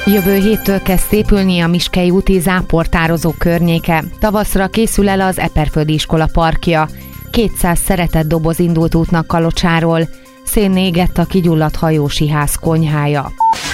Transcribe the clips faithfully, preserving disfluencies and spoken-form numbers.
Jövő héttől kezd szépülni a Miskei úti záportározó környéke. Tavaszra készül el az Eperföldi iskola parkja. kétszáz szeretett doboz indult útnak Kalocsáról. Szénné égett a kigyulladt hajósi ház konyhája.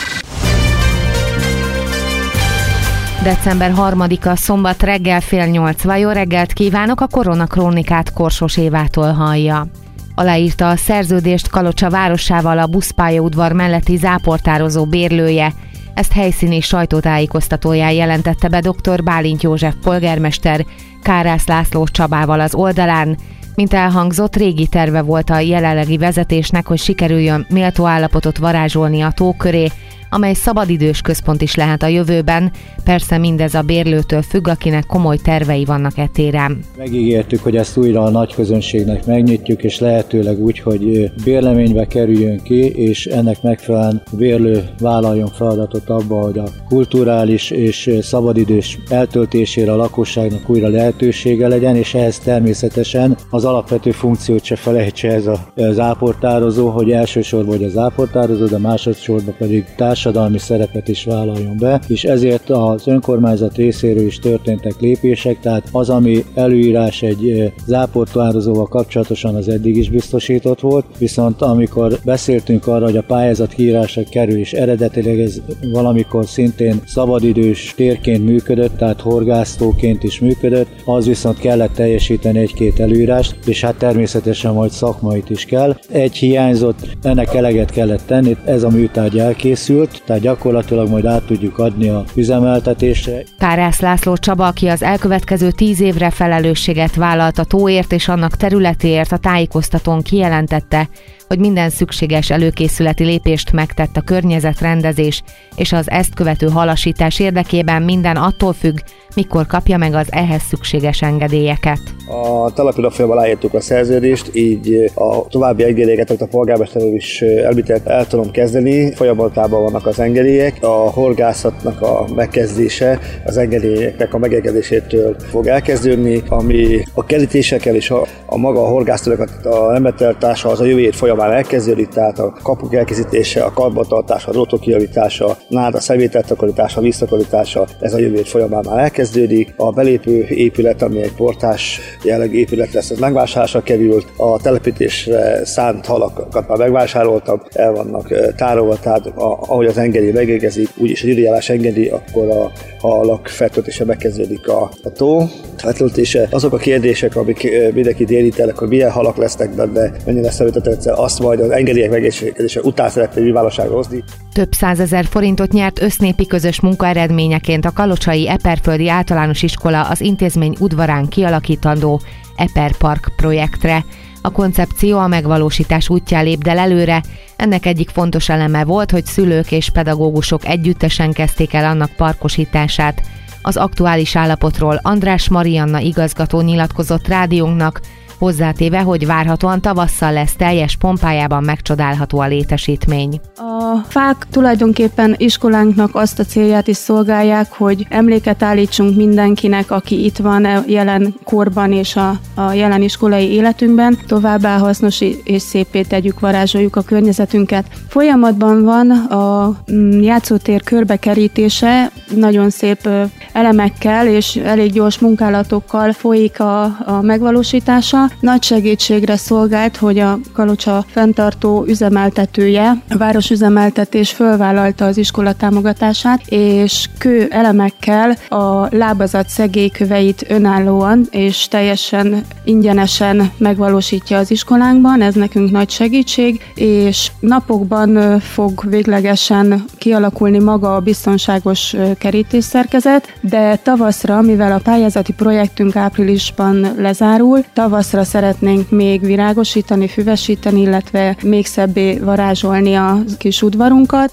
december harmadika szombat reggel fél nyolc. Jó reggelt kívánok, a Korona Krónikát Korsos Évától hallja. Aláírta a szerződést Kalocsa városával a buszpályaudvar melletti záportározó bérlője. Ezt helyszíni sajtótájékoztatóján jelentette be dr. Bálint József polgármester Kárász László Csabával az oldalán. Mint elhangzott, régi terve volt a jelenlegi vezetésnek, hogy sikerüljön méltó állapotot varázsolni a tó köré, amely szabadidős központ is lehet a jövőben. Persze mindez a bérlőtől függ, akinek komoly tervei vannak e téren. Megígértük, hogy ezt újra a nagy közönségnek megnyitjuk, és lehetőleg úgy, hogy bérleménybe kerüljön ki, és ennek megfelelően bérlő vállaljon feladatot abba, hogy a kulturális és szabadidős eltöltésére a lakosságnak újra lehetősége legyen, és ehhez természetesen az alapvető funkciót se felejtse ez a záportározó, hogy elsősorban hogy a záportározó, de másodszorban pedig társadalmi szerepet is vállaljon be, és ezért az önkormányzat részéről is történtek lépések, tehát az, ami előírás egy záportározóval kapcsolatosan, az eddig is biztosított volt, viszont amikor beszéltünk arra, hogy a pályázat kiírásra kerül, és eredetileg ez valamikor szintén szabadidős térként működött, tehát horgásztóként is működött, az viszont kellett teljesíteni egy-két előírást, és hát természetesen majd szakmait is kell. Egy hiányzott, ennek eleget kellett tenni, ez a műtárgy elkészült, tehát gyakorlatilag majd át tudjuk adni a üzemeltetésre. Kárász László Csaba, aki az elkövetkező tíz évre felelősséget vállalt a tóért és annak területéért, a tájékoztatón kijelentette, hogy minden szükséges előkészületi lépést megtett a környezetrendezés és az ezt követő halasítás érdekében, minden attól függ, mikor kapja meg az ehhez szükséges engedélyeket. A települőfélben aláírtuk a szerződést, így a további engedélyeket, amit a polgármester úr is elbített, el tudom kezdeni. Folyamatában vannak az engedélyek. A horgászatnak a megkezdése az engedélyeknek a megengedésétől fog elkezdődni, ami a kerítésekkel és a, a maga a horgásztőnek a rendbetartása az a jövő hét folyamán elkezdődik, tehát a kapuk elkészítése, a karbantartása, a drótok kijavítása, náda személytetakarítása, víztakarítása, ez a jövő hét folyamán már elkezdődik. A belépő épület, ami egy portás jellegű épület lesz, ez megvásárlásra került, a telepítésre szánt halakat már megvásároltam, el vannak tárolva, tehát a, ahogy az engedély megérkezik, úgyis egy időjárás engedi, akkor a, a halak feltöltése megkezdődik a, a tó feltöltése. Azok a kérdések, amik mindenkit érintenek, hogy milyen halak lesznek benne, mennyi lesz személytetettszer, azt majd az engedélyek megérkezése után szeretné nyilvánosságra hozni. Több százezer forintot nyert össznépi közös munka eredményeként a kalocsai Eperföldi Általános Iskola az intézmény udvarán kialakítandó Eper Park projektre. A koncepció a megvalósítás útján lépdel előre. Ennek egyik fontos eleme volt, hogy szülők és pedagógusok együttesen kezdték el annak parkosítását. Az aktuális állapotról András Marianna igazgató nyilatkozott rádiónknak, hozzátéve, hogy várhatóan tavasszal lesz teljes pompájában megcsodálható a létesítmény. A fák tulajdonképpen iskolánknak azt a célját is szolgálják, hogy emléket állítsunk mindenkinek, aki itt van jelen korban és a, a jelen iskolai életünkben, továbbá hasznos és szépé tegyük, varázsoljuk a környezetünket. Folyamatban van a játszótér körbekerítése, nagyon szép elemekkel és elég gyors munkálatokkal folyik a, a megvalósítása. Nagy segítségre szolgált, hogy a Kalocsa fenntartó üzemeltetője, a városüzemeltetés fölvállalta az iskola támogatását, és kő elemekkel a lábazat szegélyköveit önállóan és teljesen ingyenesen megvalósítja az iskolánkban, ez nekünk nagy segítség, és napokban fog véglegesen kialakulni maga a biztonságos kerítésszerkezet, de tavaszra, mivel a pályázati projektünk áprilisban lezárul, tavaszra szeretnénk még virágosítani, füvesíteni, illetve még szebbé varázsolni a kis udvarunkat.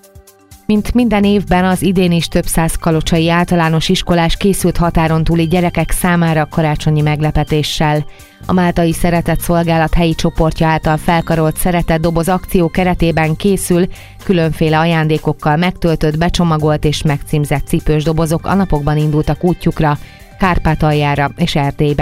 Mint minden évben, az idén is több száz kalocsai általános iskolás készült határon túli gyerekek számára karácsonyi meglepetéssel. A Máltai Szeretett Szolgálat helyi csoportja által felkarolt Szeretett Doboz akció keretében készül különféle ajándékokkal megtöltött, becsomagolt és megcímzett cipős dobozok. A napokban indultak útjukra Kárpátaljára és Erdélybe.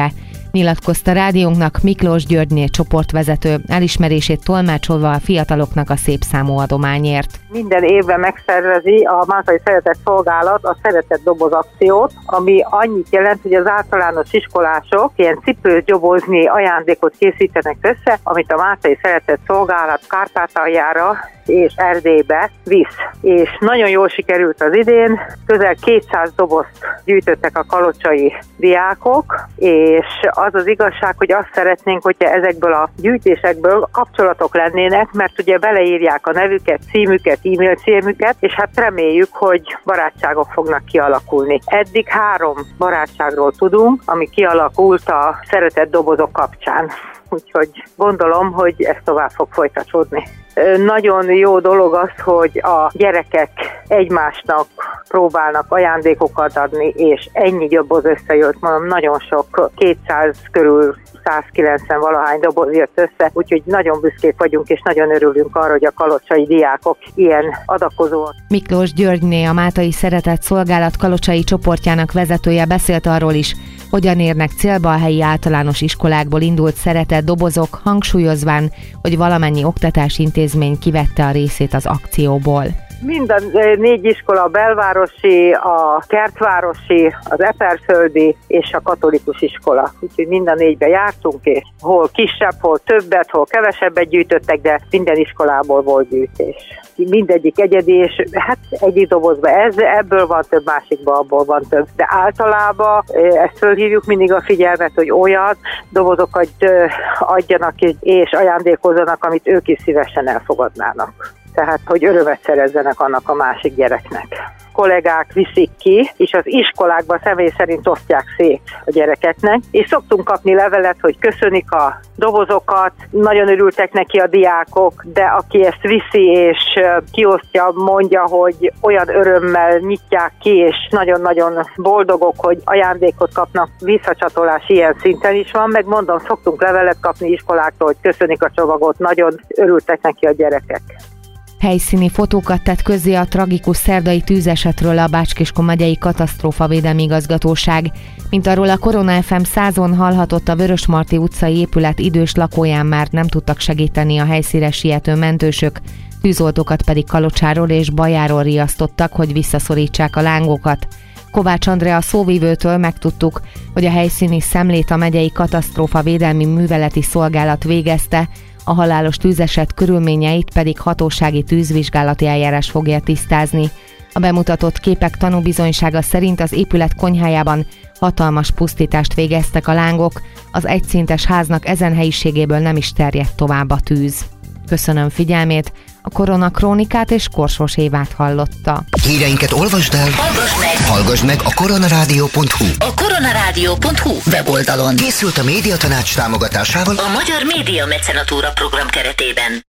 Nyilatkozta rádiónknak Miklós Györgyné csoportvezető, elismerését tolmácsolva a fiataloknak a szép számú adományért. Minden évben megszervezi a Mátai Szeretett Szolgálat a Szeretett Doboz akciót, ami annyit jelent, hogy az általános iskolások ilyen cipős-doboznyi ajándékot készítenek össze, amit a Mátai Szeretett Szolgálat Kárpátaljára és Erdélybe visz. És nagyon jól sikerült az idén, közel kétszáz dobozt gyűjtöttek a kalocsai diákok, és az az igazság, hogy azt szeretnénk, hogyha ezekből a gyűjtésekből kapcsolatok lennének, mert ugye beleírják a nevüket, címüket, e-mail címüket, és hát reméljük, hogy barátságok fognak kialakulni. Eddig három barátságról tudunk, ami kialakult a szeretett dobozok kapcsán. Úgyhogy gondolom, hogy ez tovább fog folytatódni. Nagyon jó dolog az, hogy a gyerekek egymásnak próbálnak ajándékokat adni, és ennyi doboz összejött, mondom, nagyon sok, kétszáz körül százkilencven valahány doboz jött össze, úgyhogy nagyon büszkék vagyunk, és nagyon örülünk arra, hogy a kalocsai diákok ilyen adakozóak. Miklós Györgyné, a Mátai Szeretett Szolgálat kalocsai csoportjának vezetője beszélt arról is, hogyan érnek célba a helyi általános iskolákból indult szeretett dobozok, hangsúlyozván, hogy valamennyi oktatási intézmény kivette a részét az akcióból. Mind a négy iskola, a belvárosi, a kertvárosi, az eperföldi és a katolikus iskola. Úgyhogy mind a négybe jártunk, és hol kisebb, hol többet, hol kevesebbet gyűjtöttek, de minden iskolából volt gyűjtés. Mindegyik egyedi, és hát egyik dobozban ez, ebből van több, másikban abból van több. De általában ezt fölhívjuk mindig a figyelmet, hogy olyan dobozokat adjanak és ajándékozzanak, amit ők is szívesen elfogadnának. Tehát, hogy örömet szerezzenek annak a másik gyereknek. Kollégák viszik ki, és az iskolákban személy szerint osztják szét a gyerekeknek, és szoktunk kapni levelet, hogy köszönik a dobozokat, nagyon örültek neki a diákok, de aki ezt viszi és kiosztja, mondja, hogy olyan örömmel nyitják ki, és nagyon-nagyon boldogok, hogy ajándékot kapnak, visszacsatolás ilyen szinten is van, meg mondom, szoktunk levelet kapni iskoláktól, hogy köszönik a csomagot, nagyon örültek neki a gyerekek. Helyszíni fotókat tett közzé a tragikus szerdai tűzesetről a Bács-Kiskun megyei katasztrófavédelmi igazgatóság. Mint arról a Korona ef em százon hallhatott, a Vörösmarty utcai épület idős lakóján már nem tudtak segíteni a helyszínre siető mentősök, tűzoltókat pedig Kalocsáról és Bajáról riasztottak, hogy visszaszorítsák a lángokat. Kovács Andrea szóvivőtől megtudtuk, hogy a helyszíni szemlét a megyei katasztrófavédelmi műveleti szolgálat végezte, a halálos tűzeset körülményeit pedig hatósági tűzvizsgálati eljárás fogja tisztázni. A bemutatott képek tanúbizonysága szerint az épület konyhájában hatalmas pusztítást végeztek a lángok, az egyszintes háznak ezen helyiségéből nem is terjedt tovább a tűz. Köszönöm figyelmét, a Korona Krónikát és Korsos Évát hallotta. Híreinket olvasd el, hallgass meg, hallgass meg a koronarádió pont hu. A koronarádió pont hu weboldalon Készült a Médiatanács támogatásával a Magyar Média Mecenatúra program keretében.